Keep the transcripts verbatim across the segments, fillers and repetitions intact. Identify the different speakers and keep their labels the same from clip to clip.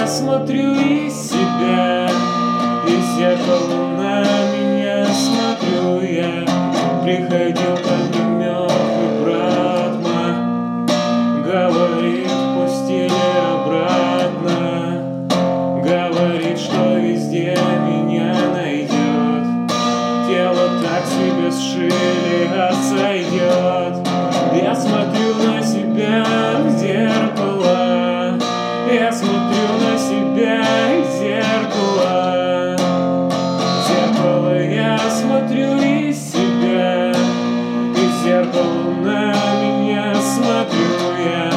Speaker 1: смотрю из себя, из зеркала на меня смотрю я. Приходил ко мне мертвый брат мой, говорит, пустили обратно, говорит, что везде меня найдет. Тело так себе сшили, а сойдет. Я смотрю на себя в зеркало, я смотрю на себя в зеркало. В зеркало я смотрю из себя, и в зеркало на меня смотрю я.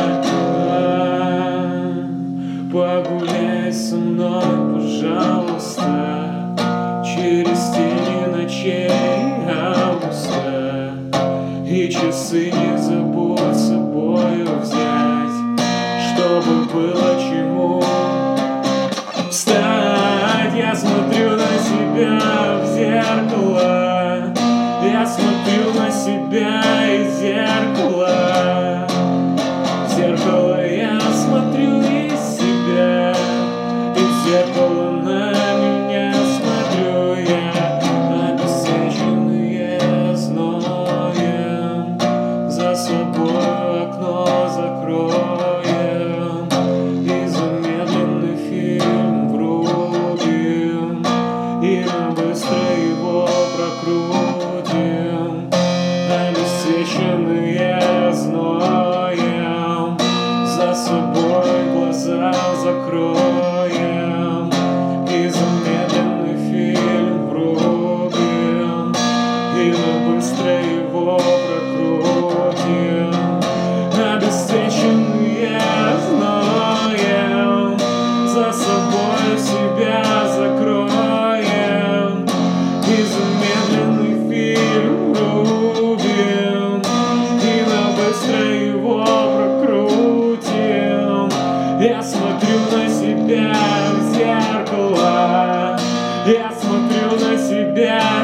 Speaker 1: Погуляй со мной, пожалуйста, через тени ночей августа. И часы не забудь с собою взять, чтобы было чему встать. Я смотрю на себя в зеркало, я смотрю на себя из зеркала. В зеркало я смотрю из себя, и в зеркало на меня смотрю я. Обесцвеченные зноем, за собой окно закроем, и замедленный фильм врубим, и мы быстро его прокрутим. Обесцвеченные зноем, за собой глаза закроем, и замедленный фильм врубим, и мы быстро его прокрутим. Обесцвеченные зноем, за собой себя закроем, и замедленный фильм врубим, и мы быстро его прокрутим. Я смотрю на себя в зеркало, я смотрю на себя